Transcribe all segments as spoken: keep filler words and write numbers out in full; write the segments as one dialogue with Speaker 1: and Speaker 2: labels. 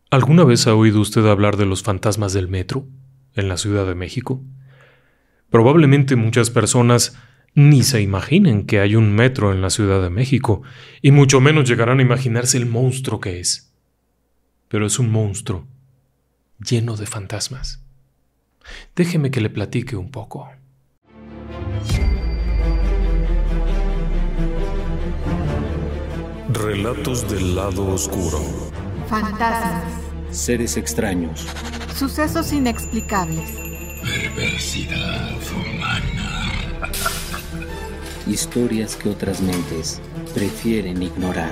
Speaker 1: ¿Alguna vez ha oído usted hablar de los fantasmas del metro en la Ciudad de México? Probablemente muchas personas ni se imaginen que hay un metro en la Ciudad de México, y mucho menos llegarán a imaginarse el monstruo que es. Pero es un monstruo lleno de fantasmas. Déjeme que le platique un poco.
Speaker 2: Relatos del lado oscuro.
Speaker 3: Fantasmas.
Speaker 4: Seres extraños.
Speaker 3: Sucesos inexplicables.
Speaker 5: Perversidad humana.
Speaker 4: Historias que otras mentes prefieren ignorar.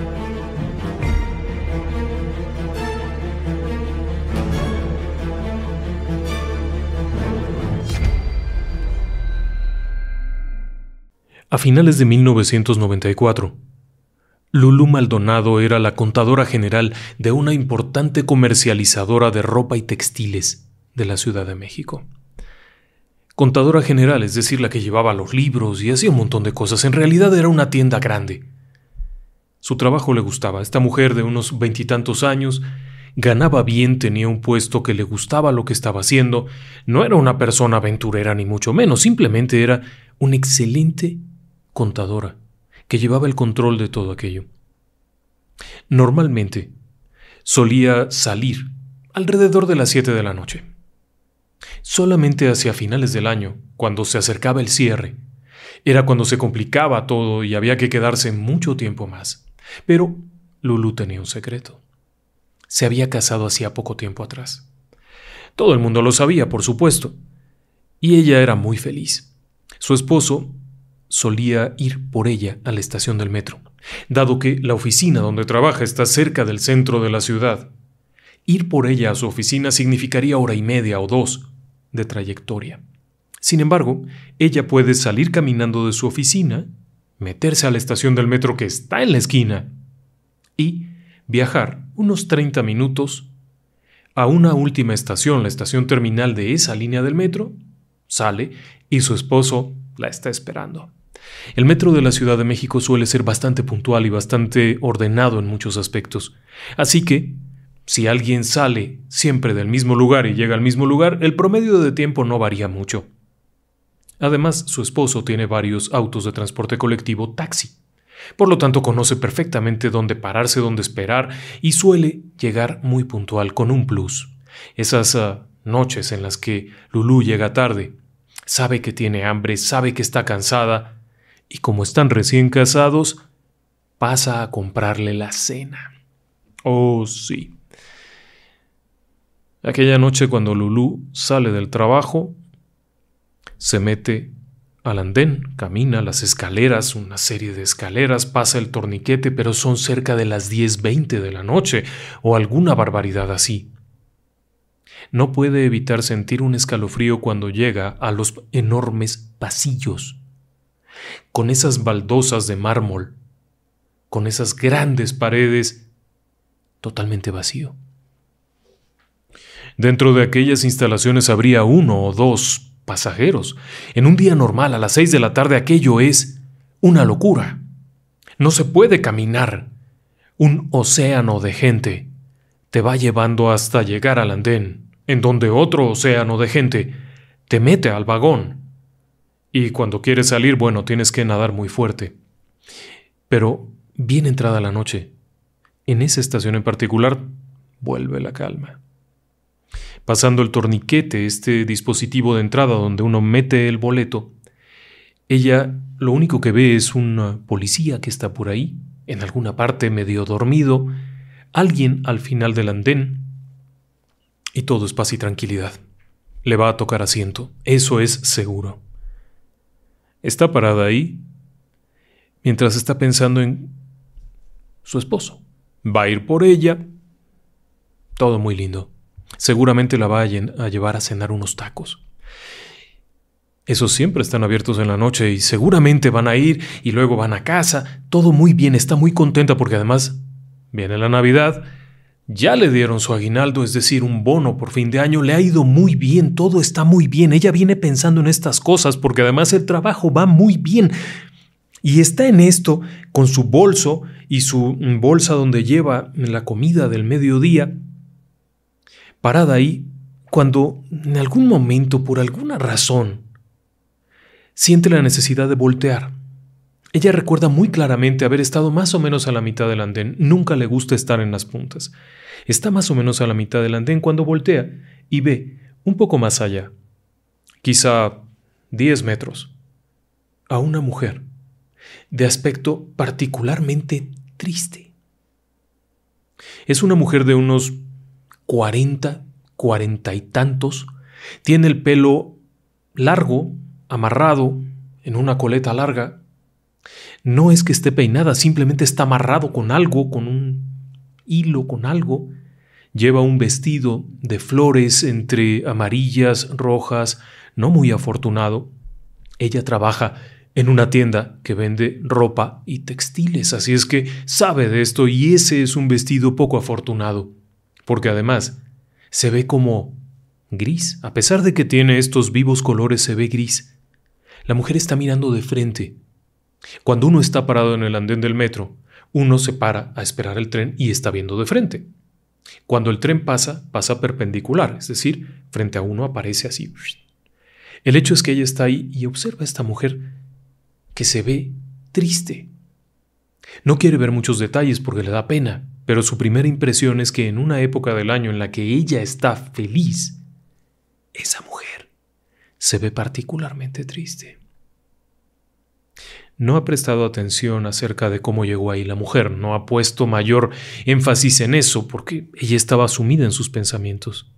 Speaker 1: A finales de mil novecientos noventa y cuatro, Lulú Maldonado era la contadora general de una importante comercializadora de ropa y textiles de la Ciudad de México. Contadora general, es decir, la que llevaba los libros y hacía un montón de cosas. En realidad era una tienda grande. Su trabajo le gustaba. Esta mujer de unos veintitantos años ganaba bien, tenía un puesto que le gustaba lo que estaba haciendo. No era una persona aventurera ni mucho menos, simplemente era una excelente contadora que llevaba el control de todo aquello. Normalmente solía salir alrededor de las siete de la noche. Solamente hacia finales del año, cuando se acercaba el cierre, era cuando se complicaba todo y había que quedarse mucho tiempo más. Pero Lulú tenía un secreto. Se había casado hacía poco tiempo atrás. Todo el mundo lo sabía, por supuesto, y ella era muy feliz. Su esposo solía ir por ella a la estación del metro, dado que la oficina donde trabaja está cerca del centro de la ciudad. Ir por ella a su oficina significaría hora y media o dos de trayectoria. Sin embargo, ella puede salir caminando de su oficina, meterse a la estación del metro que está en la esquina y viajar unos treinta minutos a una última estación, la estación terminal de esa línea del metro, sale y su esposo la está esperando. El metro de la Ciudad de México suele ser bastante puntual y bastante ordenado en muchos aspectos. Así que, si alguien sale siempre del mismo lugar y llega al mismo lugar, el promedio de tiempo no varía mucho. Además, su esposo tiene varios autos de transporte colectivo taxi. Por lo tanto, conoce perfectamente dónde pararse, dónde esperar y suele llegar muy puntual con un plus. Esas uh, noches en las que Lulú llega tarde, sabe que tiene hambre, sabe que está cansada y como están recién casados, pasa a comprarle la cena. Oh, sí. Aquella noche cuando Lulú sale del trabajo, se mete al andén, camina las escaleras, una serie de escaleras, pasa el torniquete, pero son cerca de las diez veinte de la noche o alguna barbaridad así. No puede evitar sentir un escalofrío cuando llega a los enormes pasillos, con esas baldosas de mármol, con esas grandes paredes, totalmente vacío. Dentro de aquellas instalaciones habría uno o dos pasajeros. En un día normal, a las seis de la tarde, aquello es una locura. No se puede caminar. Un océano de gente te va llevando hasta llegar al andén, en donde otro océano de gente te mete al vagón. Y cuando quieres salir, bueno, tienes que nadar muy fuerte. Pero bien entrada la noche, en esa estación en particular, vuelve la calma. Pasando el torniquete, este dispositivo de entrada donde uno mete el boleto, ella lo único que ve es un policía que está por ahí, en alguna parte medio dormido, alguien al final del andén, y todo es paz y tranquilidad. Le va a tocar asiento, eso es seguro. Está parada ahí, mientras está pensando en su esposo. Va a ir por ella, todo muy lindo. Seguramente la va a llevar a cenar unos tacos. Esos siempre están abiertos en la noche y seguramente van a ir y luego van a casa. Todo muy bien, está muy contenta porque además viene la Navidad. Ya le dieron su aguinaldo, es decir, un bono por fin de año. Le ha ido muy bien, todo está muy bien. Ella viene pensando en estas cosas porque además el trabajo va muy bien. Y está en esto con su bolso y su bolsa donde lleva la comida del mediodía. parada ahí, cuando en algún momento, por alguna razón, siente la necesidad de voltear. Ella recuerda muy claramente haber estado más o menos a la mitad del andén. Nunca le gusta estar en las puntas. Está más o menos a la mitad del andén cuando voltea y ve, un poco más allá, quizá diez metros, a una mujer de aspecto particularmente triste. Es una mujer de unos cuarenta, cuarenta y tantos. Tiene el pelo largo, amarrado en una coleta larga. No es que esté peinada, simplemente está amarrado con algo, con un hilo, con algo. Lleva un vestido de flores entre amarillas, rojas, no muy afortunado. Ella trabaja en una tienda que vende ropa y textiles, así es que sabe de esto y ese es un vestido poco afortunado, porque además se ve como gris, a pesar de que tiene estos vivos colores se ve gris. La mujer está mirando de frente. Cuando uno está parado en el andén del metro, uno se para a esperar el tren y está viendo de frente. Cuando el tren pasa, pasa perpendicular, es decir, frente a uno aparece así. El hecho es que ella está ahí y observa a esta mujer que se ve triste. No quiere ver muchos detalles porque le da pena, pero su primera impresión es que en una época del año en la que ella está feliz, esa mujer se ve particularmente triste. No ha prestado atención acerca de cómo llegó ahí la mujer, no ha puesto mayor énfasis en eso porque ella estaba sumida en sus pensamientos.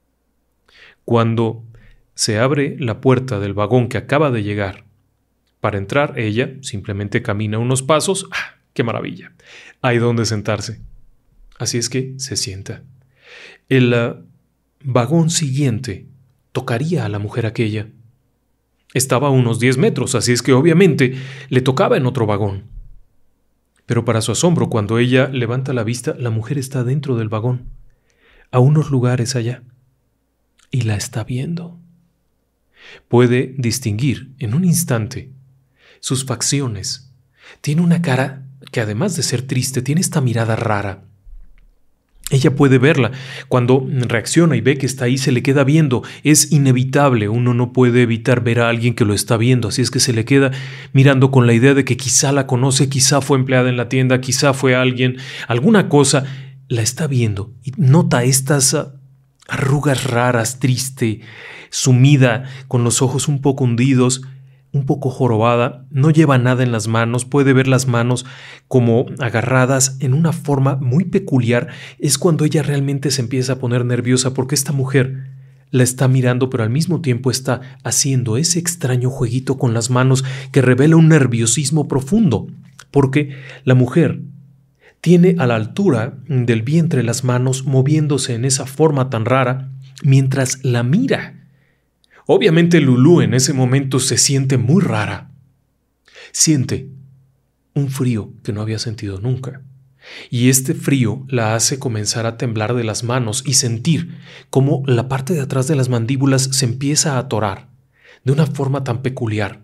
Speaker 1: Cuando se abre la puerta del vagón que acaba de llegar, para entrar ella simplemente camina unos pasos. ¡Ah, qué maravilla! Hay donde sentarse. Así es que se sienta. El uh, vagón siguiente tocaría a la mujer aquella. Estaba a unos diez metros, así es que obviamente le tocaba en otro vagón. Pero para su asombro, cuando ella levanta la vista, la mujer está dentro del vagón, a unos lugares allá, y la está viendo. Puede distinguir en un instante sus facciones. Tiene una cara que, además de ser triste, tiene esta mirada rara. Ella puede verla. Cuando reacciona y ve que está ahí, se le queda viendo. Es inevitable, uno no puede evitar ver a alguien que lo está viendo, así es que se le queda mirando con la idea de que quizá la conoce, quizá fue empleada en la tienda, quizá fue alguien, alguna cosa, la está viendo y nota estas arrugas raras, triste, sumida, con los ojos un poco hundidos, un poco jorobada, no lleva nada en las manos, puede ver las manos como agarradas en una forma muy peculiar. Es cuando ella realmente se empieza a poner nerviosa porque esta mujer la está mirando, pero al mismo tiempo está haciendo ese extraño jueguito con las manos que revela un nerviosismo profundo, porque la mujer tiene a la altura del vientre las manos moviéndose en esa forma tan rara mientras la mira. Obviamente Lulú en ese momento se siente muy rara. Siente un frío que no había sentido nunca. Y este frío la hace comenzar a temblar de las manos y sentir cómo la parte de atrás de las mandíbulas se empieza a atorar de una forma tan peculiar.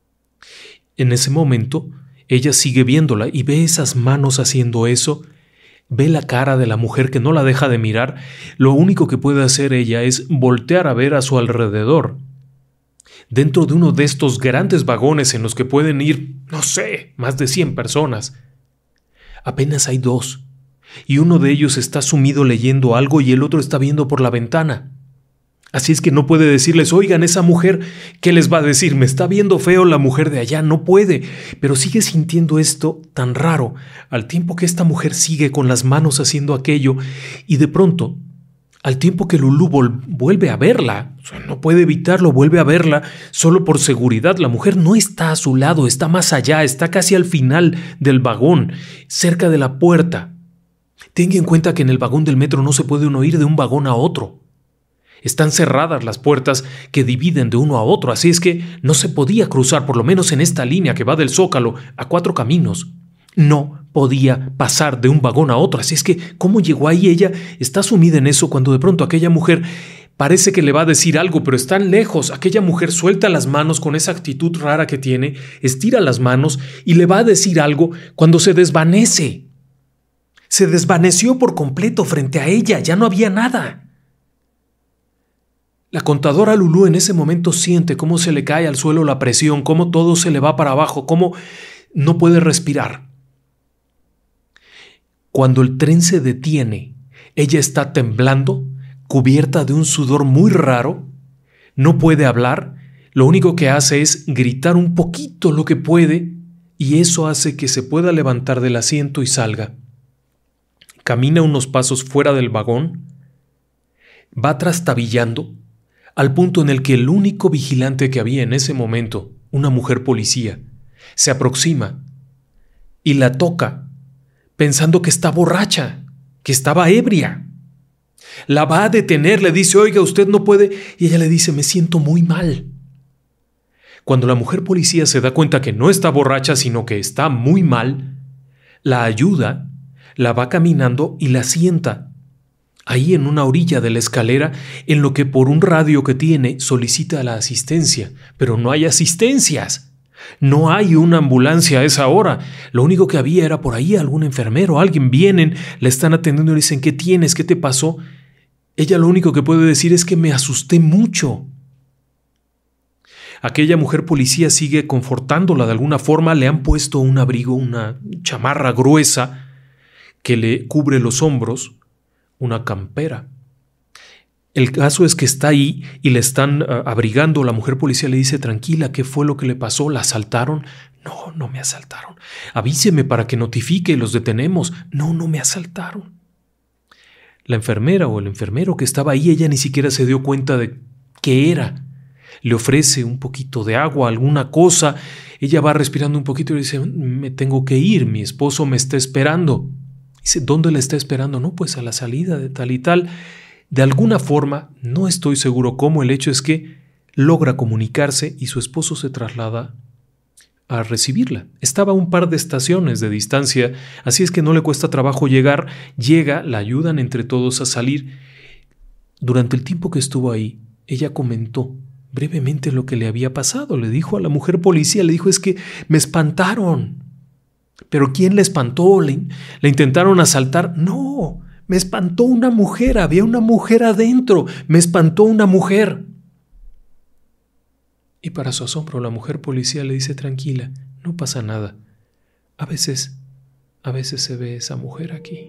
Speaker 1: En ese momento, ella sigue viéndola y ve esas manos haciendo eso. Ve la cara de la mujer que no la deja de mirar. Lo único que puede hacer ella es voltear a ver a su alrededor. Dentro de uno de estos grandes vagones en los que pueden ir, no sé, más de cien personas, apenas hay dos, y uno de ellos está sumido leyendo algo y el otro está viendo por la ventana. Así es que no puede decirles, oigan, esa mujer, ¿qué les va a decir? Me está viendo feo la mujer de allá, no puede, pero sigue sintiendo esto tan raro, al tiempo que esta mujer sigue con las manos haciendo aquello, y de pronto, al tiempo que Lulú vol- vuelve a verla, o sea, no puede evitarlo, vuelve a verla, solo por seguridad, la mujer no está a su lado, está más allá, está casi al final del vagón, cerca de la puerta. Tenga en cuenta que en el vagón del metro no se puede uno ir de un vagón a otro. Están cerradas las puertas que dividen de uno a otro, así es que no se podía cruzar, por lo menos en esta línea que va del Zócalo a Cuatro Caminos. No podía pasar de un vagón a otro, así es que ¿cómo llegó ahí? Ella está sumida en eso cuando de pronto aquella mujer parece que le va a decir algo, pero están lejos. Aquella mujer suelta las manos con esa actitud rara que tiene, estira las manos y le va a decir algo cuando se desvanece. Se desvaneció por completo frente a ella, ya no había nada. La contadora Lulú en ese momento siente cómo se le cae al suelo la presión, cómo todo se le va para abajo, cómo no puede respirar. Cuando el tren se detiene, ella está temblando, cubierta de un sudor muy raro, no puede hablar, lo único que hace es gritar un poquito lo que puede y eso hace que se pueda levantar del asiento y salga. Camina unos pasos fuera del vagón, va trastabillando, al punto en el que el único vigilante que había en ese momento, una mujer policía, se aproxima y la toca, pensando que está borracha, que estaba ebria. La va a detener, le dice, oiga, usted no puede, y ella le dice, me siento muy mal. Cuando la mujer policía se da cuenta que no está borracha, sino que está muy mal, la ayuda, la va caminando y la sienta ahí en una orilla de la escalera, en lo que por un radio que tiene solicita la asistencia, pero no hay asistencias. No hay una ambulancia a esa hora. Lo único que había era por ahí algún enfermero, alguien vienen, la están atendiendo y le dicen, ¿qué tienes? ¿Qué te pasó? Ella lo único que puede decir es que me asusté mucho. Aquella mujer policía sigue confortándola de alguna forma, le han puesto un abrigo, una chamarra gruesa que le cubre los hombros, una campera. El caso es que está ahí y le están uh, abrigando. La mujer policía le dice, tranquila, ¿qué fue lo que le pasó? ¿La asaltaron? No, no me asaltaron. Avíseme para que notifique, los detenemos. No, no me asaltaron. La enfermera o el enfermero que estaba ahí, ella ni siquiera se dio cuenta de qué era. Le ofrece un poquito de agua, alguna cosa. Ella va respirando un poquito y le dice, me tengo que ir, mi esposo me está esperando. Dice, ¿dónde le está esperando? No, pues a la salida de tal y tal. De alguna forma, no estoy seguro cómo, el hecho es que logra comunicarse y su esposo se traslada a recibirla. Estaba a un par de estaciones de distancia, así es que no le cuesta trabajo llegar. Llega, la ayudan entre todos a salir. Durante el tiempo que estuvo ahí, ella comentó brevemente lo que le había pasado. Le dijo a la mujer policía, le dijo, es que me espantaron. ¿Pero quién le espantó? ¿Le, le intentaron asaltar? No, me espantó una mujer, había una mujer adentro, me espantó una mujer. Y para su asombro, la mujer policía le dice, tranquila, no pasa nada. A veces, a veces se ve esa mujer aquí.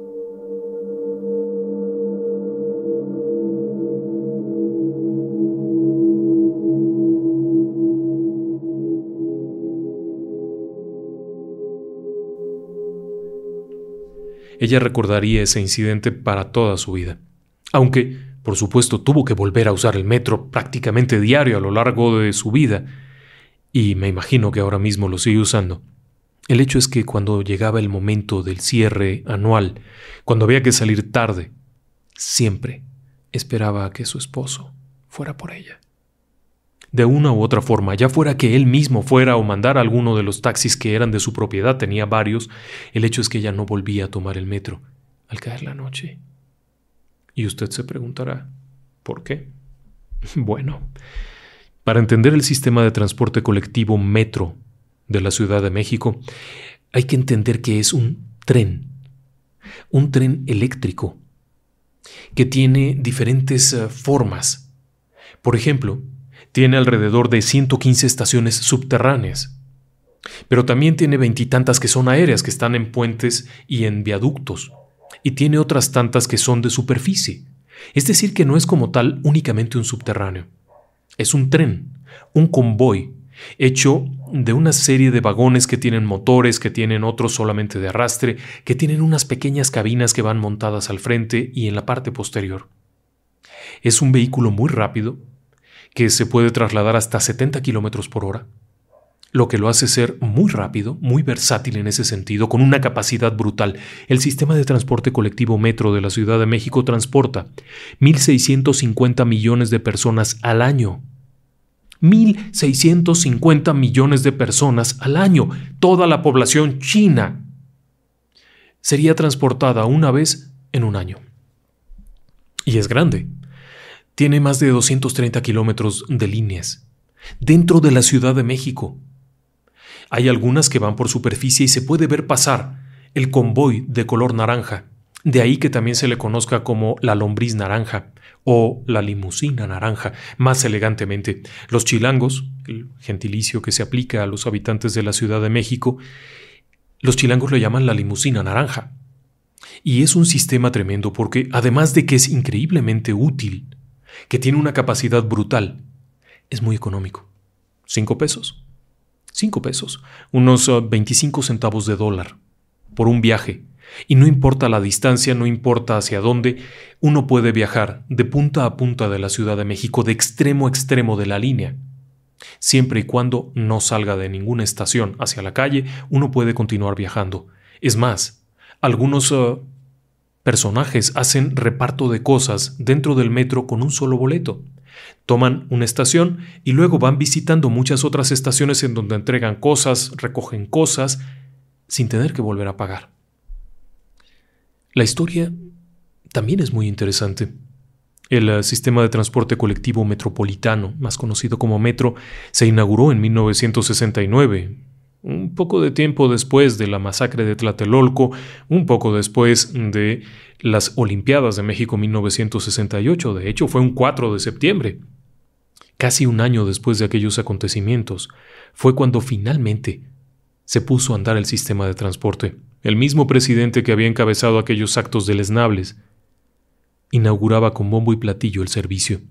Speaker 1: Ella recordaría ese incidente para toda su vida, aunque, por supuesto, tuvo que volver a usar el metro prácticamente diario a lo largo de su vida, y me imagino que ahora mismo lo sigue usando. El hecho es que cuando llegaba el momento del cierre anual, cuando había que salir tarde, siempre esperaba a que su esposo fuera por ella. De una u otra forma, ya fuera que él mismo fuera o mandara a alguno de los taxis que eran de su propiedad, tenía varios, el hecho es que ella no volvía a tomar el metro al caer la noche. Y usted se preguntará, ¿por qué? Bueno, para entender el sistema de transporte colectivo metro de la Ciudad de México, hay que entender que es un tren, un tren eléctrico, que tiene diferentes uh, formas. Por ejemplo, tiene alrededor de ciento quince estaciones subterráneas, pero también tiene veintitantas que son aéreas, que están en puentes y en viaductos, y tiene otras tantas que son de superficie. Es decir, que no es como tal únicamente un subterráneo. Es un tren, un convoy, hecho de una serie de vagones que tienen motores, que tienen otros solamente de arrastre, que tienen unas pequeñas cabinas que van montadas al frente y en la parte posterior. Es un vehículo muy rápido, que se puede trasladar hasta setenta kilómetros por hora, lo que lo hace ser muy rápido, muy versátil en ese sentido, con una capacidad brutal. El sistema de transporte colectivo metro de la Ciudad de México transporta mil seiscientos cincuenta millones de personas al año. mil seiscientos cincuenta millones de personas al año. Toda la población china sería transportada una vez en un año. Y es grande. Tiene más de doscientos treinta kilómetros de líneas dentro de la Ciudad de México. Hay algunas que van por superficie y se puede ver pasar el convoy de color naranja De ahí que también se le conozca como la lombriz naranja o la limusina naranja, más elegantemente. Los chilangos, el gentilicio que se aplica a los habitantes de la Ciudad de México, los chilangos le llaman la limusina naranja. Y es un sistema tremendo porque, además de que es increíblemente útil, que tiene una capacidad brutal, es muy económico. ¿Cinco pesos? Cinco pesos. Unos uh, veinticinco centavos de dólar por un viaje. Y no importa la distancia, no importa hacia dónde, uno puede viajar de punta a punta de la Ciudad de México, de extremo a extremo de la línea. Siempre y cuando no salga de ninguna estación hacia la calle, uno puede continuar viajando. Es más, algunos uh, personajes hacen reparto de cosas dentro del metro con un solo boleto. Toman una estación y luego van visitando muchas otras estaciones en donde entregan cosas, recogen cosas, sin tener que volver a pagar. La historia también es muy interesante. El uh, sistema de transporte colectivo metropolitano, más conocido como Metro, se inauguró en mil novecientos sesenta y nueve, un poco de tiempo después de la masacre de Tlatelolco, un poco después de las Olimpiadas de México mil novecientos sesenta y ocho. De hecho, fue un cuatro de septiembre. Casi un año después de aquellos acontecimientos, fue cuando finalmente se puso a andar el sistema de transporte. El mismo presidente que había encabezado aquellos actos deleznables inauguraba con bombo y platillo el servicio.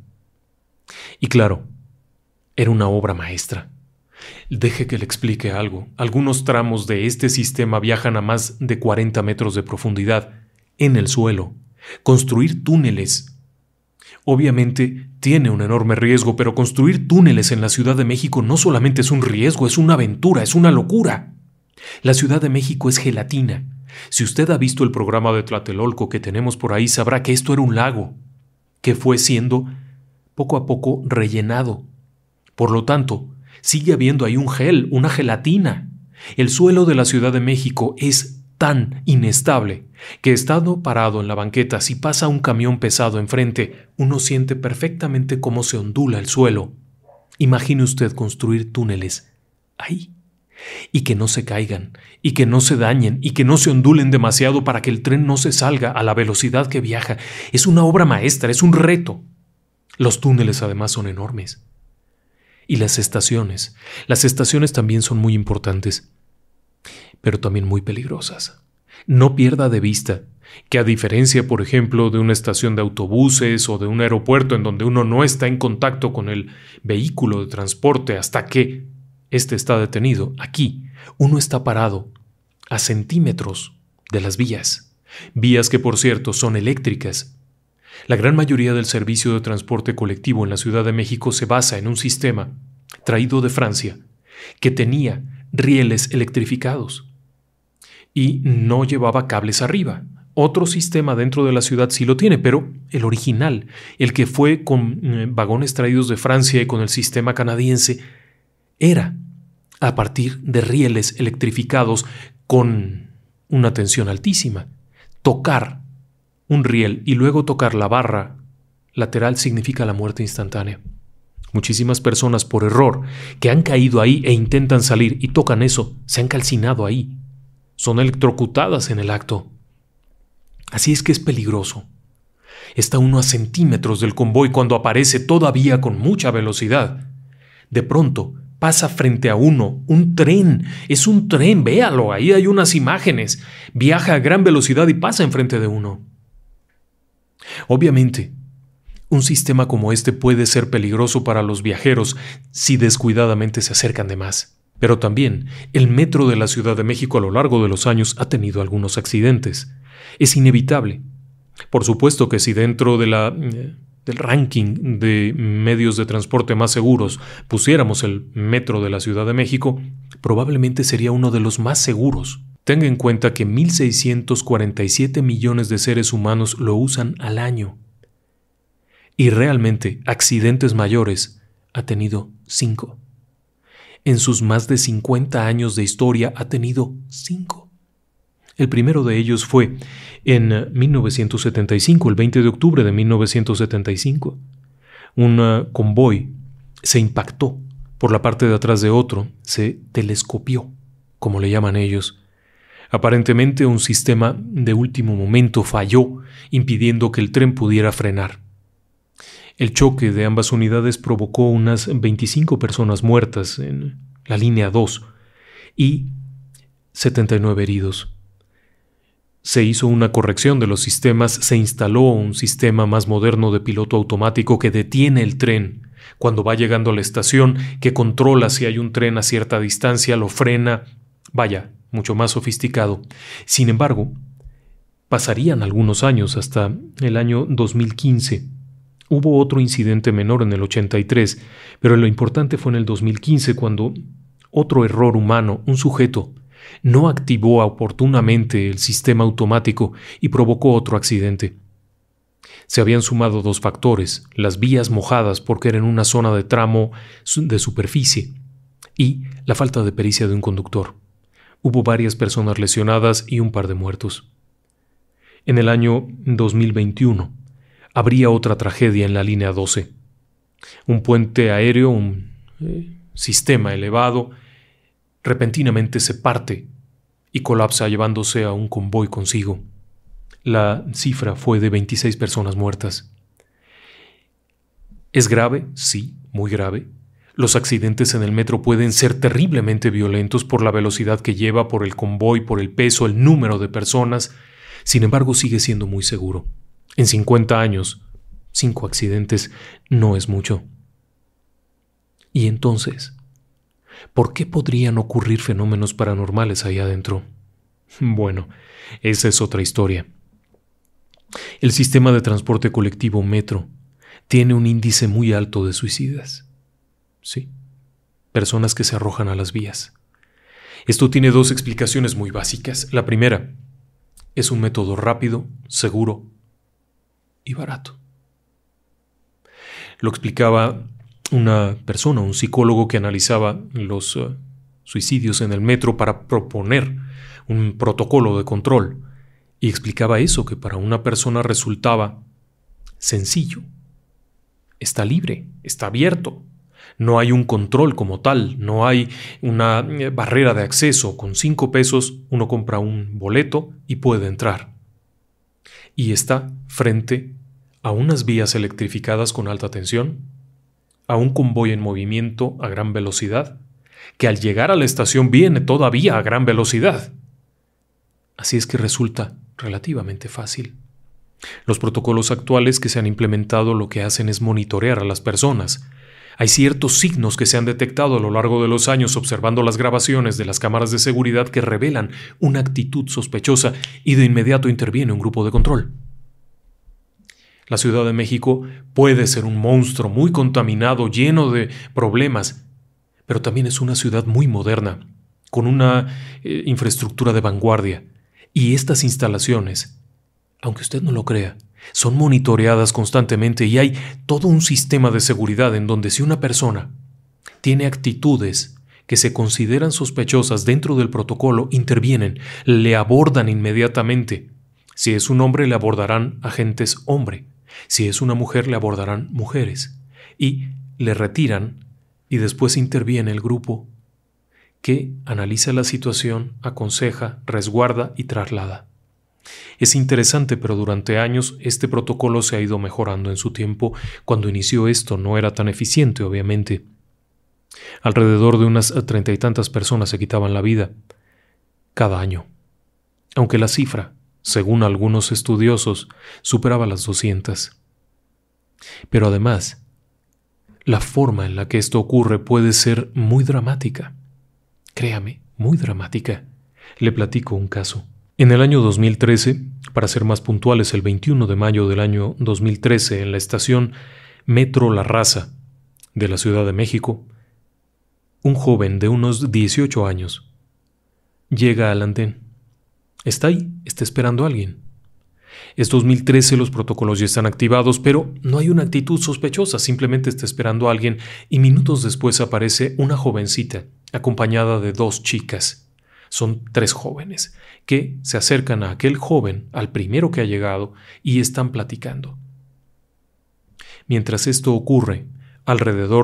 Speaker 1: Y claro, era una obra maestra. Deje que le explique algo. Algunos tramos de este sistema viajan a más de cuarenta metros de profundidad en el suelo. Construir túneles, obviamente, tiene un enorme riesgo, pero construir túneles en la Ciudad de México no solamente es un riesgo, es una aventura, es una locura. La Ciudad de México es gelatina. Si usted ha visto el programa de Tlatelolco que tenemos por ahí, sabrá que esto era un lago, que fue siendo poco a poco rellenado. Por lo tanto, sigue habiendo ahí un gel, una gelatina. El suelo de la Ciudad de México es tan inestable que estando parado en la banqueta, si pasa un camión pesado enfrente, uno siente perfectamente cómo se ondula el suelo. Imagine usted construir túneles ahí. Y que no se caigan, y que no se dañen, y que no se ondulen demasiado para que el tren no se salga a la velocidad que viaja. Es una obra maestra, es un reto. Los túneles además son enormes. Y las estaciones. Las estaciones también son muy importantes, pero también muy peligrosas. No pierda de vista que a diferencia, por ejemplo, de una estación de autobuses o de un aeropuerto en donde uno no está en contacto con el vehículo de transporte hasta que este está detenido, aquí uno está parado a centímetros de las vías. Vías que, por cierto, son eléctricas. La gran mayoría del servicio de transporte colectivo en la Ciudad de México se basa en un sistema traído de Francia que tenía rieles electrificados y no llevaba cables arriba. Otro sistema dentro de la ciudad sí lo tiene, pero el original, el que fue con eh, vagones traídos de Francia y con el sistema canadiense, era a partir de rieles electrificados con una tensión altísima. Tocar un riel y luego tocar la barra lateral significa la muerte instantánea. Muchísimas personas por error que han caído ahí e intentan salir y tocan eso, se han calcinado ahí. Son electrocutadas en el acto. Así es que es peligroso. Está uno a centímetros del convoy cuando aparece todavía con mucha velocidad. De pronto pasa frente a uno un tren. Es un tren, véalo, ahí hay unas imágenes. Viaja a gran velocidad y pasa enfrente de uno. Obviamente, un sistema como este puede ser peligroso para los viajeros si descuidadamente se acercan de más. Pero también el metro de la Ciudad de México a lo largo de los años ha tenido algunos accidentes. Es inevitable. Por supuesto que si dentro de la... del ranking de medios de transporte más seguros pusiéramos el metro de la Ciudad de México, probablemente sería uno de los más seguros. Tenga en cuenta que mil seiscientos cuarenta y siete millones de seres humanos lo usan al año. Y realmente accidentes mayores ha tenido cinco. En sus más de cincuenta años de historia ha tenido cinco. El primero de ellos fue en mil novecientos setenta y cinco, el veinte de octubre de mil novecientos setenta y cinco. Un uh, convoy se impactó por la parte de atrás de otro, se telescopió, como le llaman ellos. Aparentemente un sistema de último momento falló, impidiendo que el tren pudiera frenar. El choque de ambas unidades provocó unas veinticinco personas muertas en la línea dos y setenta y nueve heridos. Se hizo una corrección de los sistemas, se instaló un sistema más moderno de piloto automático que detiene el tren cuando va llegando a la estación, que controla si hay un tren a cierta distancia, lo frena, vaya, mucho más sofisticado. Sin embargo, pasarían algunos años hasta el año dos mil quince. Hubo otro incidente menor en el ochenta y tres, pero lo importante fue en el dos mil quince cuando otro error humano, un sujeto, no activó oportunamente el sistema automático y provocó otro accidente. Se habían sumado dos factores, las vías mojadas porque era en una zona de tramo de superficie y la falta de pericia de un conductor. Hubo varias personas lesionadas y un par de muertos. En el año dos mil veintiuno habría otra tragedia en la línea doce. Un puente aéreo, un eh, sistema elevado, repentinamente se parte y colapsa llevándose a un convoy consigo. La cifra fue de veintiséis personas muertas. ¿Es grave? Sí, muy grave. Los accidentes en el metro pueden ser terriblemente violentos por la velocidad que lleva, por el convoy, por el peso, el número de personas. Sin embargo, sigue siendo muy seguro. En cincuenta años, cinco accidentes no es mucho. Y entonces, ¿por qué podrían ocurrir fenómenos paranormales ahí adentro? Bueno, esa es otra historia. El sistema de transporte colectivo Metro tiene un índice muy alto de suicidas. Sí, personas que se arrojan a las vías. Esto tiene dos explicaciones muy básicas. La primera, es un método rápido, seguro y barato. Lo explicaba una persona, un psicólogo que analizaba los uh, suicidios en el metro para proponer un protocolo de control, y explicaba eso, que para una persona resultaba sencillo. Está libre, está abierto. No hay un control como tal, no hay una barrera de acceso. Con cinco pesos uno compra un boleto y puede entrar. Y está frente a unas vías electrificadas con alta tensión, a un convoy en movimiento a gran velocidad, que al llegar a la estación viene todavía a gran velocidad. Así es que resulta relativamente fácil. Los protocolos actuales que se han implementado lo que hacen es monitorear a las personas. Hay ciertos signos que se han detectado a lo largo de los años observando las grabaciones de las cámaras de seguridad que revelan una actitud sospechosa y de inmediato interviene un grupo de control. La Ciudad de México puede ser un monstruo muy contaminado, lleno de problemas, pero también es una ciudad muy moderna, con una eh, infraestructura de vanguardia. Y estas instalaciones, aunque usted no lo crea, son monitoreadas constantemente y hay todo un sistema de seguridad en donde si una persona tiene actitudes que se consideran sospechosas dentro del protocolo, intervienen, le abordan inmediatamente. Si es un hombre, le abordarán agentes hombre. Si es una mujer, le abordarán mujeres. Y le retiran y después interviene el grupo que analiza la situación, aconseja, resguarda y traslada. Es interesante, pero durante años este protocolo se ha ido mejorando. En su tiempo, cuando inició esto, no era tan eficiente, obviamente. Alrededor de unas treinta y tantas personas se quitaban la vida cada año, aunque la cifra, según algunos estudiosos, superaba las doscientas. Pero además, la forma en la que esto ocurre puede ser muy dramática. Créame, muy dramática. Le platico un caso. En el año dos mil trece, para ser más puntuales, el veintiuno de mayo del año dos mil trece, en la estación Metro La Raza de la Ciudad de México, un joven de unos dieciocho años llega al andén. Está ahí, está esperando a alguien. Es dos mil trece, los protocolos ya están activados, pero no hay una actitud sospechosa, simplemente está esperando a alguien y minutos después aparece una jovencita acompañada de dos chicas. Son tres jóvenes que se acercan a aquel joven, al primero que ha llegado, y están platicando. Mientras esto ocurre, alrededor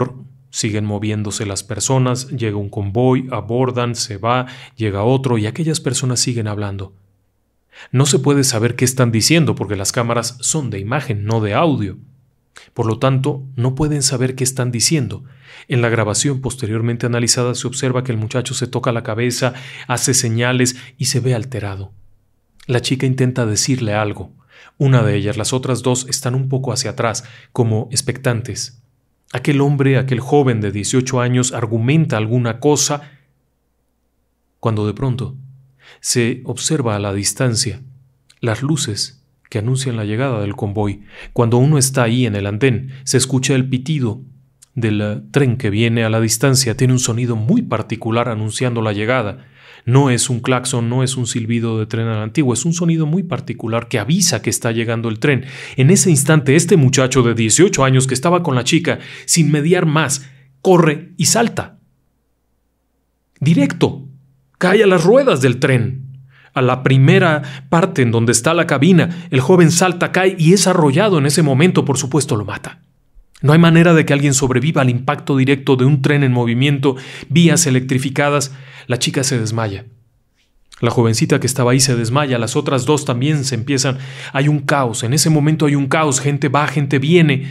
Speaker 1: Siguen moviéndose las personas, llega un convoy, abordan, se va, llega otro y aquellas personas siguen hablando. No se puede saber qué están diciendo porque las cámaras son de imagen, no de audio. Por lo tanto, no pueden saber qué están diciendo. En la grabación posteriormente analizada se observa que el muchacho se toca la cabeza, hace señales y se ve alterado. La chica intenta decirle algo. Una de ellas, las otras dos, están un poco hacia atrás, como expectantes. Aquel hombre, aquel joven de dieciocho años, argumenta alguna cosa cuando de pronto se observa a la distancia las luces que anuncian la llegada del convoy. Cuando uno está ahí en el andén, se escucha el pitido del tren que viene a la distancia. Tiene un sonido muy particular anunciando la llegada. No es un claxon, no es un silbido de tren a la antigua, es un sonido muy particular que avisa que está llegando el tren. En ese instante, este muchacho de dieciocho años que estaba con la chica, sin mediar más, corre y salta. Directo, cae a las ruedas del tren. A la primera parte en donde está la cabina, el joven salta, cae y es arrollado en ese momento, por supuesto lo mata. No hay manera de que alguien sobreviva al impacto directo de un tren en movimiento, vías electrificadas. La chica se desmaya. La jovencita que estaba ahí se desmaya, las otras dos también se empiezan. Hay un caos, en ese momento hay un caos, gente va, gente viene.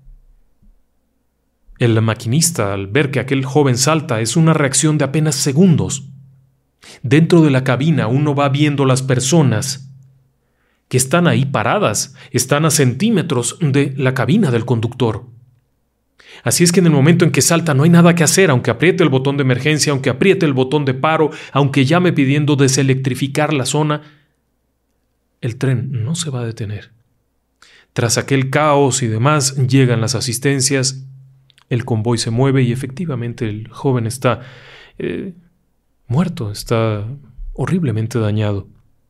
Speaker 1: El maquinista, al ver que aquel joven salta, es una reacción de apenas segundos. Dentro de la cabina uno va viendo las personas que están ahí paradas, están a centímetros de la cabina del conductor. Así es que en el momento en que salta no hay nada que hacer, aunque apriete el botón de emergencia, aunque apriete el botón de paro, aunque llame pidiendo deselectrificar la zona, el tren no se va a detener. Tras aquel caos y demás, llegan las asistencias, el convoy se mueve y efectivamente el joven está eh, muerto, está horriblemente dañado.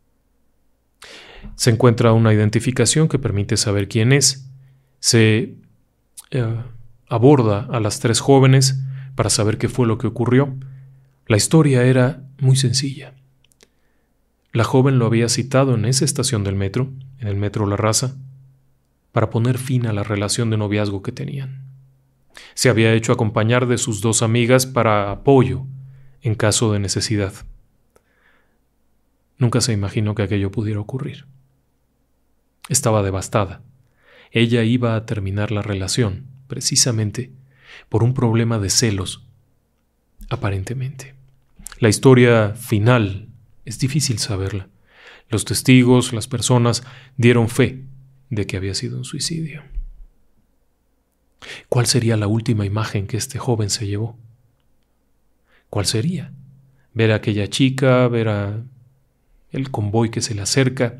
Speaker 1: Se encuentra una identificación que permite saber quién es. Se eh, aborda a las tres jóvenes para saber qué fue lo que ocurrió. La historia era muy sencilla. La joven lo había citado en esa estación del metro, en el metro La Raza, para poner fin a la relación de noviazgo que tenían. Se había hecho acompañar de sus dos amigas para apoyo en caso de necesidad. Nunca se imaginó que aquello pudiera ocurrir. Estaba devastada. Ella iba a terminar la relación, precisamente por un problema de celos, aparentemente. La historia final es difícil saberla. Los testigos, las personas, dieron fe de que había sido un suicidio. ¿Cuál sería la última imagen que este joven se llevó? ¿Cuál sería? Ver a aquella chica, ver a el convoy que se le acerca.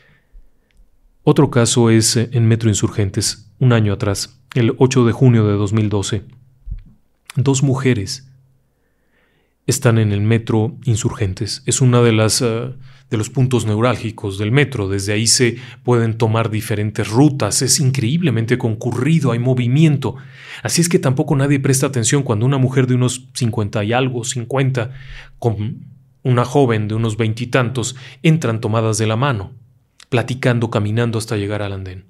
Speaker 1: Otro caso es en Metro Insurgentes, un año atrás, el ocho de junio de dos mil doce. Dos mujeres están en el Metro Insurgentes. Es una de las uh, de los puntos neurálgicos del metro. Desde ahí se pueden tomar diferentes rutas. Es increíblemente concurrido, hay movimiento. Así es que tampoco nadie presta atención cuando una mujer de unos cincuenta y algo, cincuenta, con una joven de unos veintitantos, entran tomadas de la mano, platicando, caminando hasta llegar al andén.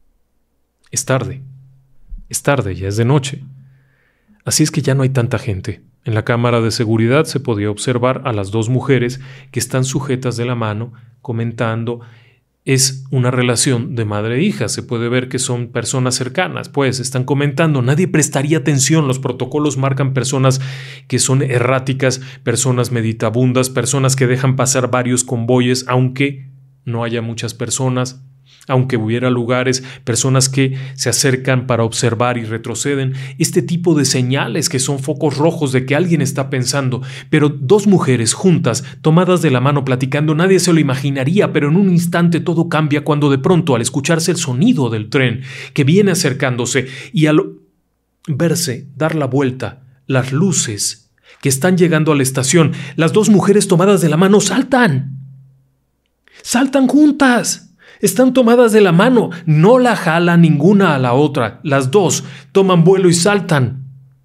Speaker 1: Es tarde. Es tarde, ya es de noche. Así es que ya no hay tanta gente. En la cámara de seguridad se podía observar a las dos mujeres que están sujetas de la mano, comentando. Es una relación de madre e hija. Se puede ver que son personas cercanas, pues están comentando. Nadie prestaría atención. Los protocolos marcan personas que son erráticas, personas meditabundas, personas que dejan pasar varios convoyes, aunque no haya muchas personas. Aunque hubiera lugares, personas que se acercan para observar y retroceden, este tipo de señales que son focos rojos de que alguien está pensando, pero dos mujeres juntas, tomadas de la mano platicando, nadie se lo imaginaría, pero en un instante todo cambia cuando de pronto, al escucharse el sonido del tren que viene acercándose y al verse dar la vuelta, las luces que están llegando a la estación, las dos mujeres tomadas de la mano saltan. ¡Saltan juntas! Están tomadas de la mano, no la jala ninguna a la otra. Las dos toman vuelo y saltan.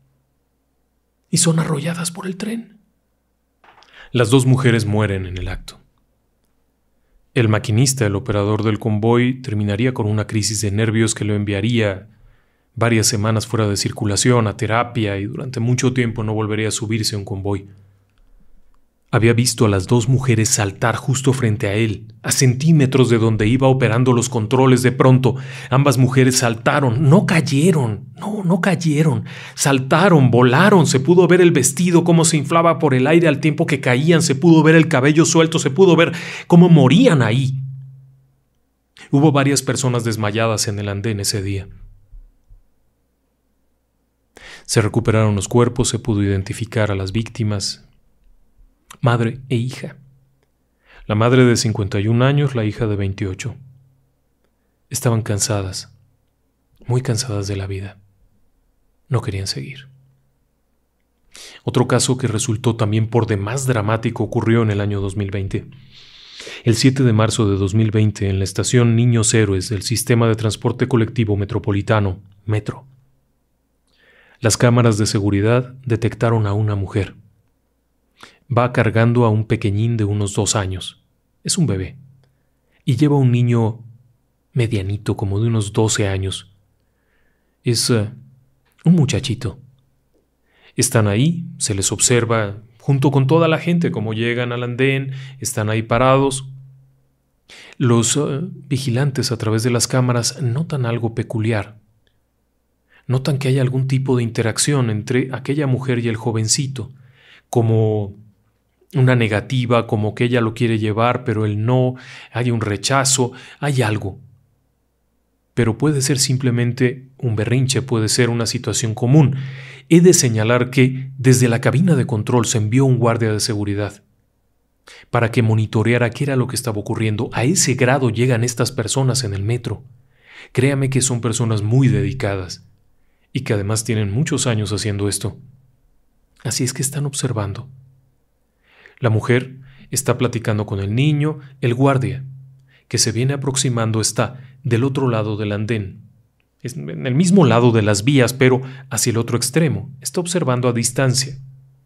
Speaker 1: Y son arrolladas por el tren. Las dos mujeres mueren en el acto. El maquinista, el operador del convoy, terminaría con una crisis de nervios que lo enviaría varias semanas fuera de circulación, a terapia, y durante mucho tiempo no volvería a subirse a un convoy. Había visto a las dos mujeres saltar justo frente a él, a centímetros de donde iba operando los controles. De pronto, ambas mujeres saltaron, no cayeron, no, no cayeron, saltaron, volaron, se pudo ver el vestido cómo se inflaba por el aire al tiempo que caían, se pudo ver el cabello suelto, se pudo ver cómo morían ahí. Hubo varias personas desmayadas en el andén ese día. Se recuperaron los cuerpos, se pudo identificar a las víctimas, madre e hija. La madre de cincuenta y un años, la hija de veintiocho. Estaban cansadas, muy cansadas de la vida. No querían seguir. Otro caso que resultó también por demás dramático ocurrió en el año dos mil veinte. El siete de marzo de dos mil veinte, en la estación Niños Héroes del Sistema de Transporte Colectivo Metropolitano, Metro, las cámaras de seguridad detectaron a una mujer. Va cargando a un pequeñín de unos dos años. Es un bebé. Y lleva un niño medianito, como de unos doce años. Es uh, un muchachito. Están ahí, se les observa junto con toda la gente, como llegan al andén, están ahí parados. Los uh, vigilantes a través de las cámaras notan algo peculiar. Notan que hay algún tipo de interacción entre aquella mujer y el jovencito, como una negativa, como que ella lo quiere llevar, pero él no, hay un rechazo, hay algo. Pero puede ser simplemente un berrinche, puede ser una situación común. He de señalar que desde la cabina de control se envió un guardia de seguridad para que monitoreara qué era lo que estaba ocurriendo. A ese grado llegan estas personas en el metro. Créame que son personas muy dedicadas y que además tienen muchos años haciendo esto. Así es que están observando. La mujer está platicando con el niño, el guardia, que se viene aproximando, está del otro lado del andén. Es en el mismo lado de las vías, pero hacia el otro extremo. Está observando a distancia.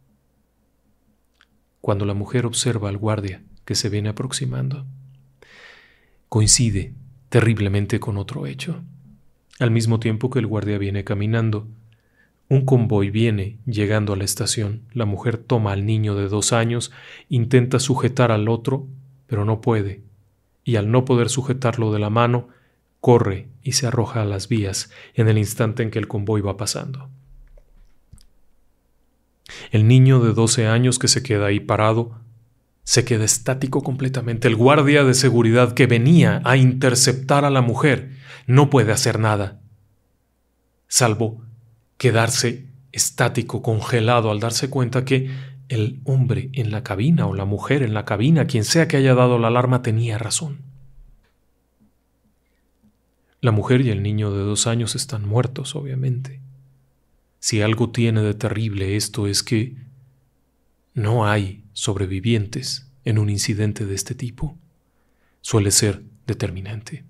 Speaker 1: Cuando la mujer observa al guardia que se viene aproximando, coincide terriblemente con otro hecho. Al mismo tiempo que el guardia viene caminando, un convoy viene llegando a la estación. La mujer toma al niño de dos años, intenta sujetar al otro, pero no puede. Y al no poder sujetarlo de la mano, corre y se arroja a las vías en el instante en que el convoy va pasando. El niño de doce años que se queda ahí parado, se queda estático completamente. El guardia de seguridad que venía a interceptar a la mujer no puede hacer nada, salvo quedarse estático, congelado, al darse cuenta que el hombre en la cabina o la mujer en la cabina, quien sea que haya dado la alarma, tenía razón. La mujer y el niño de dos años están muertos, obviamente. Si algo tiene de terrible esto es que no hay sobrevivientes en un incidente de este tipo. Suele ser determinante.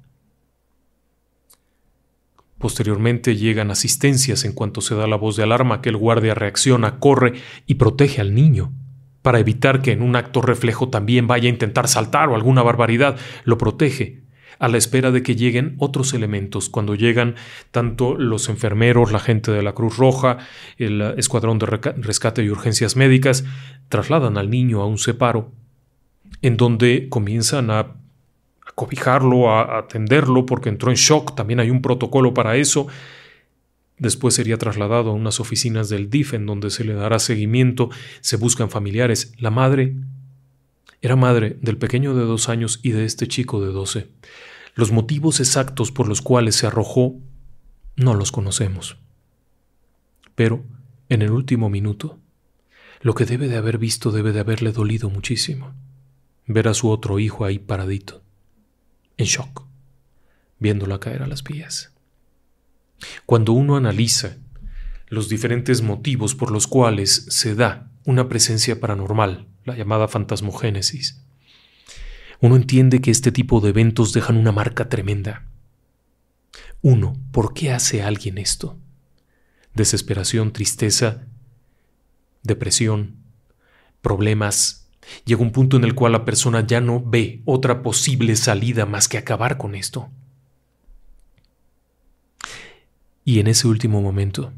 Speaker 1: Posteriormente llegan asistencias en cuanto se da la voz de alarma, que el guardia reacciona, corre y protege al niño para evitar que en un acto reflejo también vaya a intentar saltar o alguna barbaridad. Lo protege a la espera de que lleguen otros elementos. Cuando llegan tanto los enfermeros, la gente de la Cruz Roja, el escuadrón de rescate y urgencias médicas, trasladan al niño a un separo en donde comienzan a cobijarlo, a atenderlo porque entró en shock. También hay un protocolo para eso. Después sería trasladado a unas oficinas del D I F en donde se le dará seguimiento, se buscan familiares. La madre era madre del pequeño de dos años y de este chico de doce. Los motivos exactos por los cuales se arrojó no los conocemos. Pero en el último minuto, lo que debe de haber visto debe de haberle dolido muchísimo. Ver a su otro hijo ahí paradito, en shock, viéndola caer a las vías. Cuando uno analiza los diferentes motivos por los cuales se da una presencia paranormal, la llamada fantasmogénesis, uno entiende que este tipo de eventos dejan una marca tremenda. Uno, ¿por qué hace alguien esto? Desesperación, tristeza, depresión, problemas. Llega un punto en el cual la persona ya no ve otra posible salida más que acabar con esto. Y en ese último momento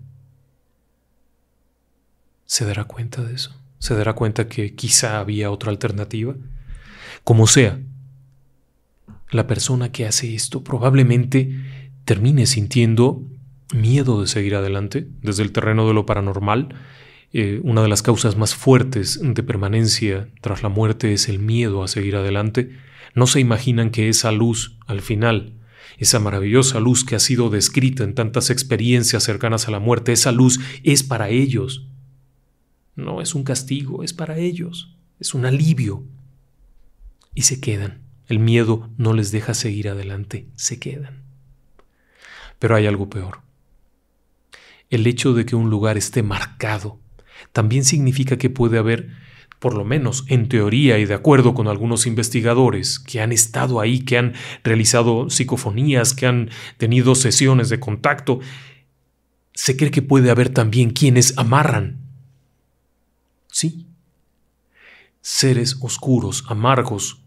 Speaker 1: se dará cuenta de eso. Se dará cuenta que quizá había otra alternativa. Como sea, la persona que hace esto probablemente termine sintiendo miedo de seguir adelante desde el terreno de lo paranormal. Eh, una de las causas más fuertes de permanencia tras la muerte es el miedo a seguir adelante. No se imaginan que esa luz, al final, esa maravillosa luz que ha sido descrita en tantas experiencias cercanas a la muerte, esa luz es para ellos. No es un castigo, es para ellos, es un alivio. Y se quedan. El miedo no les deja seguir adelante, se quedan. Pero hay algo peor. El hecho de que un lugar esté marcado también significa que puede haber, por lo menos en teoría y de acuerdo con algunos investigadores que han estado ahí, que han realizado psicofonías, que han tenido sesiones de contacto, se cree que puede haber también quienes amarran. Sí, seres oscuros, amargos,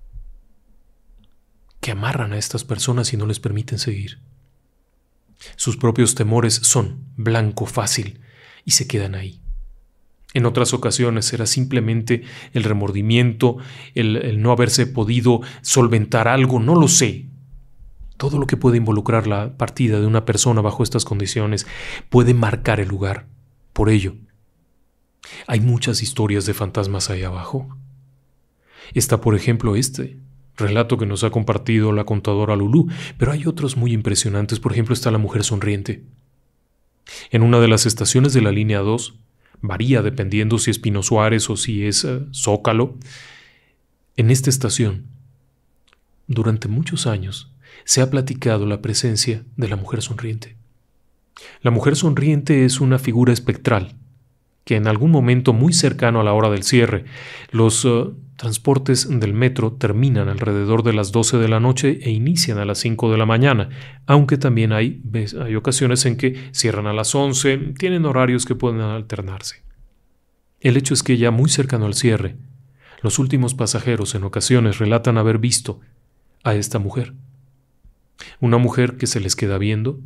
Speaker 1: que amarran a estas personas y no les permiten seguir. Sus propios temores son blanco fácil y se quedan ahí. En otras ocasiones será simplemente el remordimiento, el, el no haberse podido solventar algo, no lo sé. Todo lo que puede involucrar la partida de una persona bajo estas condiciones puede marcar el lugar. Por ello, hay muchas historias de fantasmas ahí abajo. Está, por ejemplo, este relato que nos ha compartido la contadora Lulú, pero hay otros muy impresionantes. Por ejemplo, está la mujer sonriente. En una de las estaciones de la línea dos, varía dependiendo si es Pino Suárez o si es uh, Zócalo. En esta estación, durante muchos años, se ha platicado la presencia de la mujer sonriente. La mujer sonriente es una figura espectral que en algún momento muy cercano a la hora del cierre, los uh, transportes del metro terminan alrededor de las doce de la noche e inician a las cinco de la mañana, aunque también hay, hay ocasiones en que cierran a las once, tienen horarios que pueden alternarse. El hecho es que ya muy cercano al cierre, los últimos pasajeros en ocasiones relatan haber visto a esta mujer. Una mujer que se les queda viendo,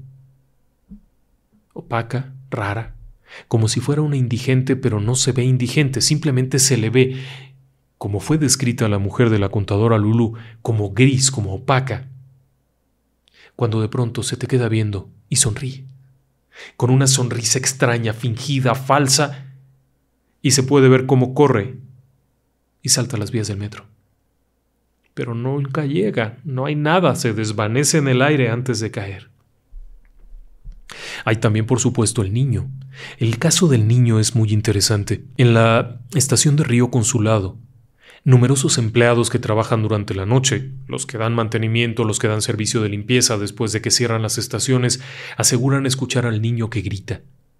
Speaker 1: opaca, rara, como si fuera una indigente, pero no se ve indigente, simplemente se le ve, como fue descrita la mujer de la contadora Lulú, como gris, como opaca, cuando de pronto se te queda viendo y sonríe, con una sonrisa extraña, fingida, falsa, y se puede ver cómo corre y salta las vías del metro. Pero nunca llega, no hay nada, se desvanece en el aire antes de caer. Hay también, por supuesto, el niño. El caso del niño es muy interesante. En la estación de Río Consulado, numerosos empleados que trabajan durante la noche, los que dan mantenimiento, los que dan servicio de limpieza después de que cierran las estaciones, aseguran escuchar al niño que grita.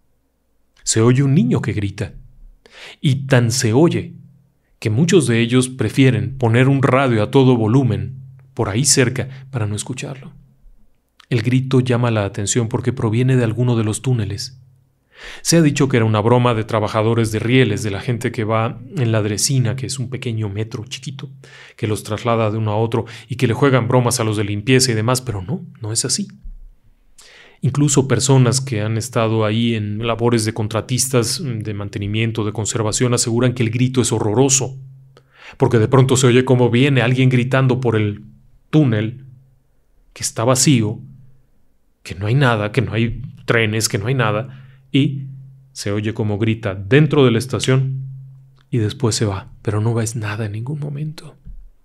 Speaker 1: Se oye un niño que grita. Y tan se oye que muchos de ellos prefieren poner un radio a todo volumen por ahí cerca para no escucharlo. El grito llama la atención porque proviene de alguno de los túneles. Se ha dicho que era una broma de trabajadores de rieles, de la gente que va en la Dresina, que es un pequeño metro chiquito, que los traslada de uno a otro y que le juegan bromas a los de limpieza y demás, pero no, no es así. Incluso personas que han estado ahí en labores de contratistas, de mantenimiento, de conservación, aseguran que el grito es horroroso, porque de pronto se oye como viene alguien gritando por el túnel, que está vacío, que no hay nada, que no hay trenes, que no hay nada, y se oye como grita dentro de la estación y después se va, pero no ves nada en ningún momento.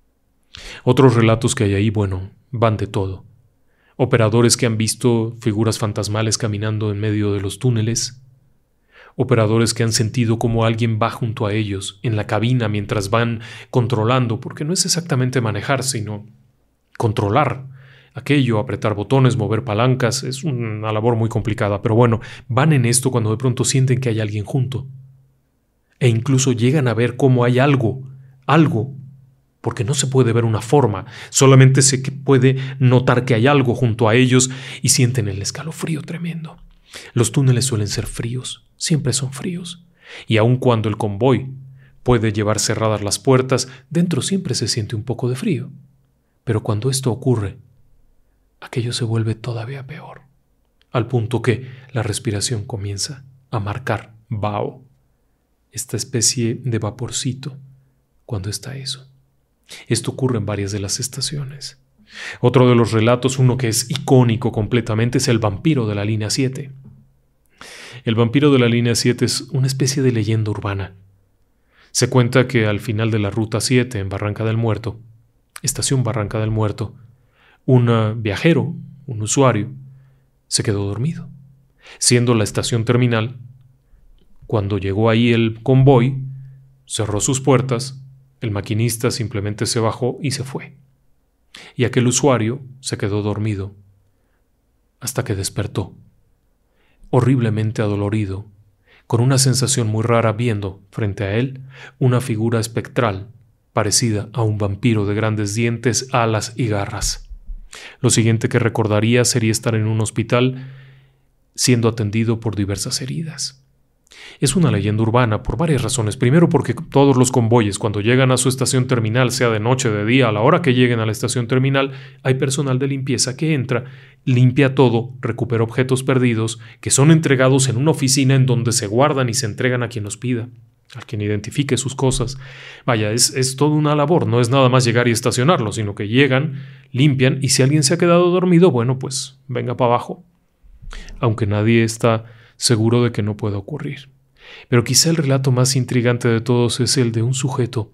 Speaker 1: Otros relatos que hay ahí, bueno, van de todo. Operadores que han visto figuras fantasmales caminando en medio de los túneles, operadores que han sentido como alguien va junto a ellos en la cabina mientras van controlando, porque no es exactamente manejar, sino controlar aquello, apretar botones, mover palancas, es una labor muy complicada, pero bueno, van en esto cuando de pronto sienten que hay alguien junto. E incluso llegan a ver cómo hay algo, algo, porque no se puede ver una forma, solamente se puede notar que hay algo junto a ellos y sienten el escalofrío tremendo. Los túneles suelen ser fríos, siempre son fríos, y aun cuando el convoy puede llevar cerradas las puertas, dentro siempre se siente un poco de frío. Pero cuando esto ocurre, aquello se vuelve todavía peor. al punto que la respiración comienza a marcar vaho, esta especie de vaporcito, cuando está eso. Esto ocurre en varias de las estaciones. Otro de los relatos, uno que es icónico completamente, es el vampiro de la línea siete. El vampiro de la línea siete es una especie de leyenda urbana. Se cuenta que al final de la ruta siete en Barranca del Muerto, estación Barranca del Muerto, un viajero, un usuario, se quedó dormido. Siendo la estación terminal, cuando llegó ahí el convoy, cerró sus puertas, el maquinista simplemente se bajó y se fue. Y aquel usuario se quedó dormido hasta que despertó, horriblemente adolorido, con una sensación muy rara, viendo frente a él una figura espectral parecida a un vampiro de grandes dientes, alas y garras. Lo siguiente que recordaría sería estar en un hospital siendo atendido por diversas heridas. Es una leyenda urbana por varias razones. Primero, porque todos los convoyes, cuando llegan a su estación terminal, sea de noche, de día, a la hora que lleguen a la estación terminal, hay personal de limpieza que entra, limpia todo, recupera objetos perdidos, que son entregados en una oficina en donde se guardan y se entregan a quien los pida, a quien identifique sus cosas. Vaya, es, es toda una labor, no es nada más llegar y estacionarlo, sino que llegan, limpian, y si alguien se ha quedado dormido, bueno, pues venga para abajo. Aunque nadie está seguro de que no pueda ocurrir. Pero quizá el relato más intrigante de todos es el de un sujeto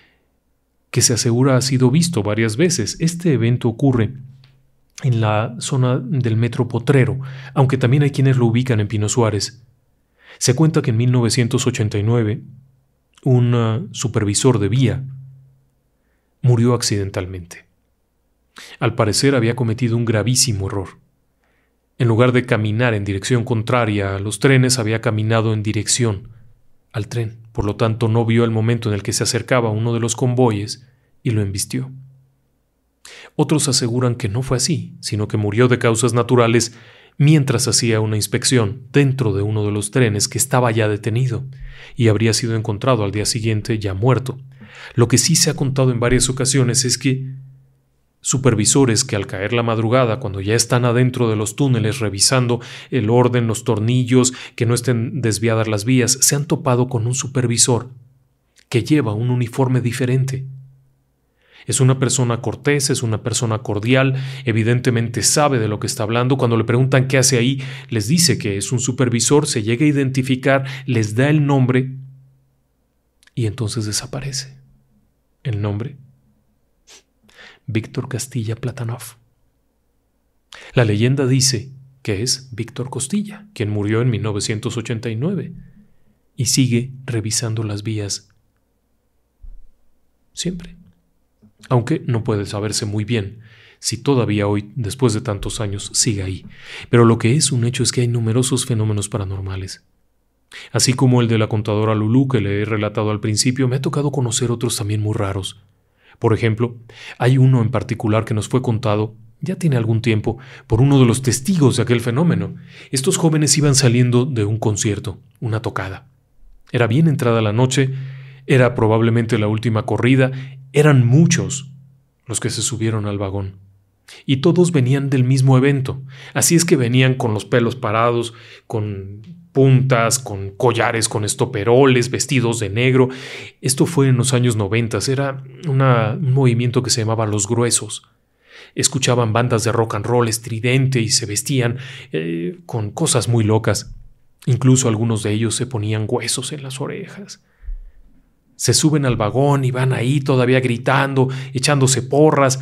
Speaker 1: que se asegura ha sido visto varias veces. Este evento ocurre en la zona del Metro Potrero, aunque también hay quienes lo ubican en Pino Suárez. Se cuenta que en mil novecientos ochenta y nueve un uh, supervisor de vía murió accidentalmente. Al parecer había cometido un gravísimo error. En lugar de caminar en dirección contraria a los trenes, había caminado en dirección al tren. Por lo tanto, no vio el momento en el que se acercaba uno de los convoyes y lo embistió. Otros aseguran que no fue así, sino que murió de causas naturales mientras hacía una inspección dentro de uno de los trenes que estaba ya detenido y habría sido encontrado al día siguiente ya muerto. Lo que sí se ha contado en varias ocasiones es que supervisores que al caer la madrugada, cuando ya están adentro de los túneles revisando el orden, los tornillos, que no estén desviadas las vías, se han topado con un supervisor que lleva un uniforme diferente. Es una persona cortés, es una persona cordial, evidentemente sabe de lo que está hablando. Cuando le preguntan qué hace ahí, les dice que es un supervisor, se llega a identificar, les da el nombre y entonces desaparece. El nombre: Víctor Costilla Platanov. La leyenda dice que es Víctor Costilla, quien murió en mil novecientos ochenta y nueve y sigue revisando las vías siempre. Aunque no puede saberse muy bien si todavía hoy, después de tantos años, sigue ahí. Pero lo que es un hecho es que hay numerosos fenómenos paranormales. Así como el de la contadora Lulú que le he relatado al principio, me ha tocado conocer otros también muy raros. Por ejemplo, hay uno en particular que nos fue contado, ya tiene algún tiempo, por uno de los testigos de aquel fenómeno. Estos jóvenes iban saliendo de un concierto, una tocada. Era bien entrada la noche, era probablemente la última corrida, eran muchos los que se subieron al vagón. Y todos venían del mismo evento, así es que venían con los pelos parados, con puntas, con collares, con estoperoles, vestidos de negro. Esto fue en los años noventas, era una, un movimiento que se llamaba Los Gruesos. Escuchaban bandas de rock and roll estridente y se vestían eh, con cosas muy locas. Incluso algunos de ellos se ponían huesos en las orejas. Se suben al vagón y van ahí todavía gritando, echándose porras.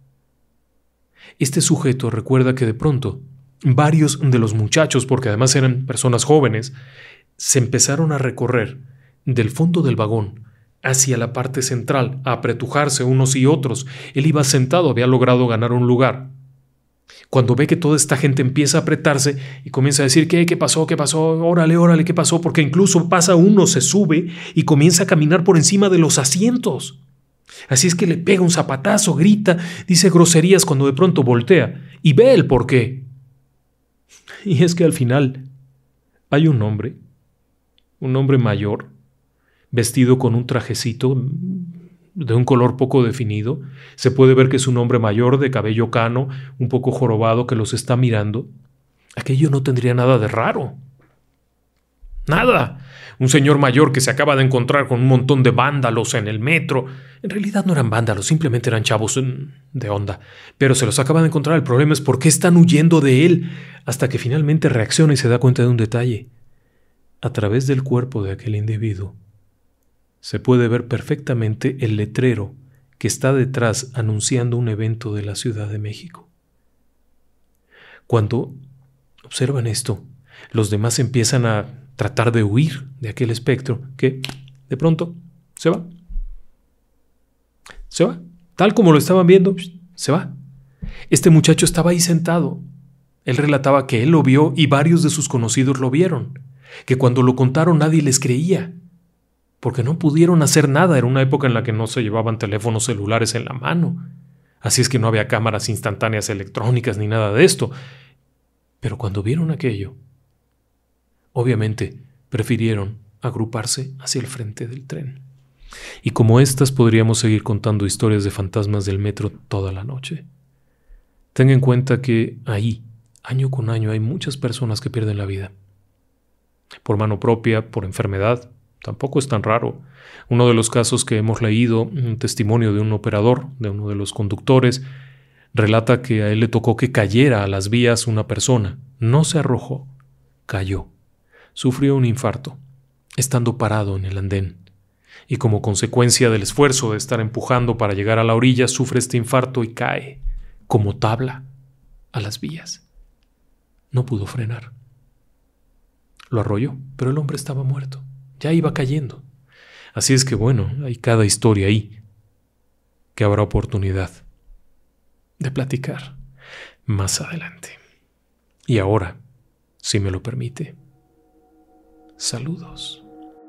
Speaker 1: Este sujeto recuerda que de pronto varios de los muchachos, porque además eran personas jóvenes, se empezaron a recorrer del fondo del vagón hacia la parte central, a apretujarse unos y otros. Él iba sentado, había logrado ganar un lugar. Cuando ve que toda esta gente empieza a apretarse y comienza a decir ¿qué? ¿Qué pasó? ¿Qué pasó? Órale, órale, ¿qué pasó? Porque incluso pasa uno, se sube y comienza a caminar por encima de los asientos. Así es que le pega un zapatazo, grita, dice groserías cuando de pronto voltea y ve el porqué. Y es que al final hay un hombre, un hombre mayor, vestido con un trajecito de un color poco definido. Se puede ver que es un hombre mayor de cabello cano, un poco jorobado, que los está mirando. Aquello no tendría nada de raro. Nada. Un señor mayor que se acaba de encontrar con un montón de vándalos en el metro. En realidad no eran vándalos, simplemente eran chavos de onda. Pero se los acaba de encontrar. El problema es por qué están huyendo de él. Hasta que finalmente reacciona y se da cuenta de un detalle. A través del cuerpo de aquel individuo se puede ver perfectamente el letrero que está detrás anunciando un evento de la Ciudad de México. Cuando observan esto, los demás empiezan a tratar de huir de aquel espectro que, de pronto, se va. Se va. Tal como lo estaban viendo, se va. Este muchacho estaba ahí sentado. Él relataba que él lo vio y varios de sus conocidos lo vieron. Que cuando lo contaron nadie les creía. Porque no pudieron hacer nada. Era una época en la que no se llevaban teléfonos celulares en la mano. Así es que no había cámaras instantáneas electrónicas ni nada de esto. Pero cuando vieron aquello, obviamente prefirieron agruparse hacia el frente del tren. Y como estas podríamos seguir contando historias de fantasmas del metro toda la noche. Tenga en cuenta que ahí, año con año, hay muchas personas que pierden la vida. Por mano propia, por enfermedad, tampoco es tan raro. Uno de los casos que hemos leído, un testimonio de un operador, de uno de los conductores, relata que a él le tocó que cayera a las vías una persona. No se arrojó, cayó. Sufrió un infarto, estando parado en el andén. Y como consecuencia del esfuerzo de estar empujando para llegar a la orilla, sufre este infarto y cae, como tabla, a las vías. No pudo frenar. Lo arrolló, pero el hombre estaba muerto. Ya iba cayendo. Así es que bueno, hay cada historia ahí que habrá oportunidad de platicar más adelante. Y ahora, si me lo permite, saludos.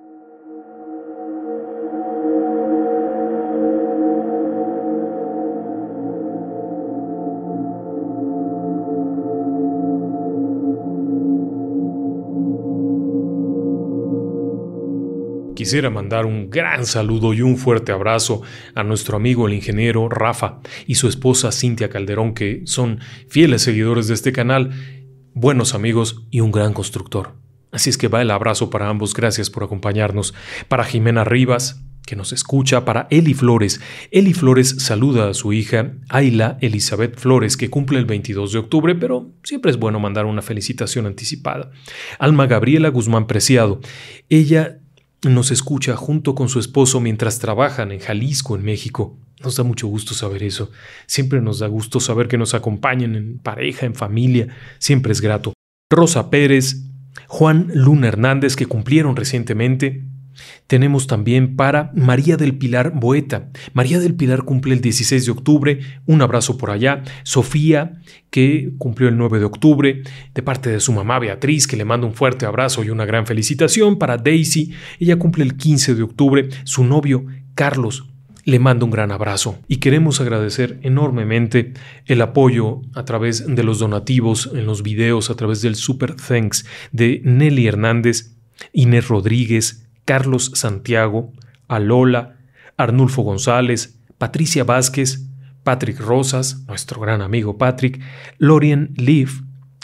Speaker 1: Quisiera mandar un gran saludo y un fuerte abrazo a nuestro amigo el ingeniero Rafa y su esposa Cintia Calderón, que son fieles seguidores de este canal, buenos amigos y un gran constructor. Así es que va el abrazo para ambos, gracias por acompañarnos. Para Jimena Rivas, que nos escucha, para Eli Flores. Eli Flores saluda a su hija Ayla Elizabeth Flores, que cumple el veintidós de octubre, pero siempre es bueno mandar una felicitación anticipada. Alma Gabriela Guzmán Preciado. Ella nos escucha junto con su esposo mientras trabajan en Jalisco, en México. Nos da mucho gusto saber eso. Siempre nos da gusto saber que nos acompañen en pareja, en familia. Siempre es grato. Rosa Pérez, Juan Luna Hernández, que cumplieron recientemente. Tenemos también para María del Pilar Boeta. María del Pilar cumple el dieciséis de octubre. Un abrazo por allá. Sofía, que cumplió el nueve de octubre. De parte de su mamá Beatriz, que le manda un fuerte abrazo y una gran felicitación. Para Daisy, ella cumple el quince de octubre. Su novio, Carlos, le manda un gran abrazo. Y queremos agradecer enormemente el apoyo a través de los donativos en los videos, a través del Super Thanks de Nelly Hernández, Inés Rodríguez, Carlos Santiago, Alola, Arnulfo González, Patricia Vázquez, Patrick Rosas, nuestro gran amigo Patrick, Lorien Leaf,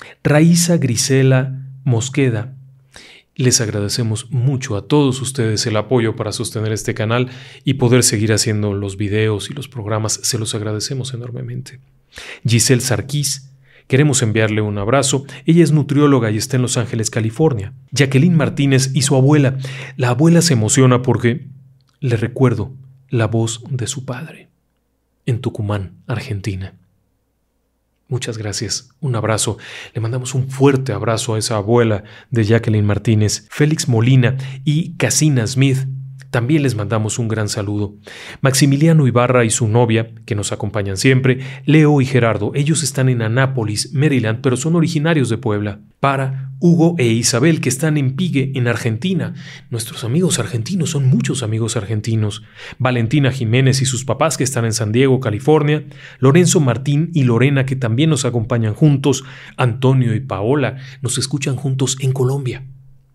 Speaker 1: Raiza Grisela Mosqueda. Les agradecemos mucho a todos ustedes el apoyo para sostener este canal y poder seguir haciendo los videos y los programas. Se los agradecemos enormemente. Giselle Sarkis, queremos enviarle un abrazo. Ella es nutrióloga y está en Los Ángeles, California. Jacqueline Martínez y su abuela. La abuela se emociona porque le recuerdo la voz de su padre en Tucumán, Argentina. Muchas gracias. Un abrazo. Le mandamos un fuerte abrazo a esa abuela de Jacqueline Martínez. Félix Molina y Casina Smith. También les mandamos un gran saludo. Maximiliano Ibarra y su novia, que nos acompañan siempre, Leo y Gerardo, ellos están en Anápolis, Maryland, pero son originarios de Puebla. Para Hugo e Isabel, que están en Pigue, en Argentina. Nuestros amigos argentinos, son muchos amigos argentinos. Valentina Jiménez y sus papás, que están en San Diego, California. Lorenzo Martín y Lorena, que también nos acompañan juntos. Antonio y Paola nos escuchan juntos en Colombia.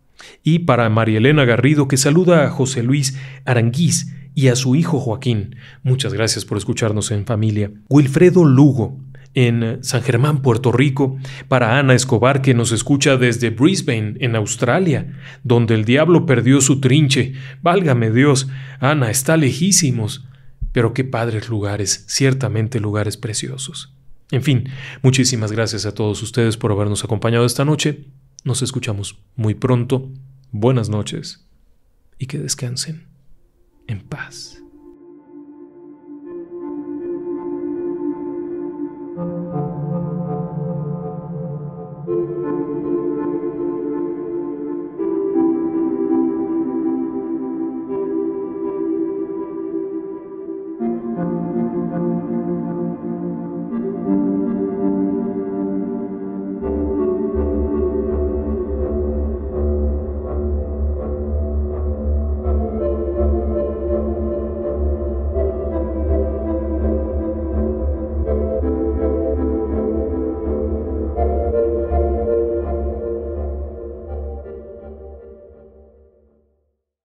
Speaker 1: Y para María Elena Garrido, que saluda a José Luis Aranguiz y a su hijo Joaquín. Muchas gracias por escucharnos en familia. Wilfredo Lugo, en San Germán, Puerto Rico, para Ana Escobar, que nos escucha desde Brisbane, en Australia, donde el diablo perdió su trinche. Válgame Dios, Ana, está lejísimos, pero qué padres lugares, ciertamente lugares preciosos. En fin, muchísimas gracias a todos ustedes por habernos acompañado esta noche. Nos escuchamos muy pronto. Buenas noches y que descansen en paz.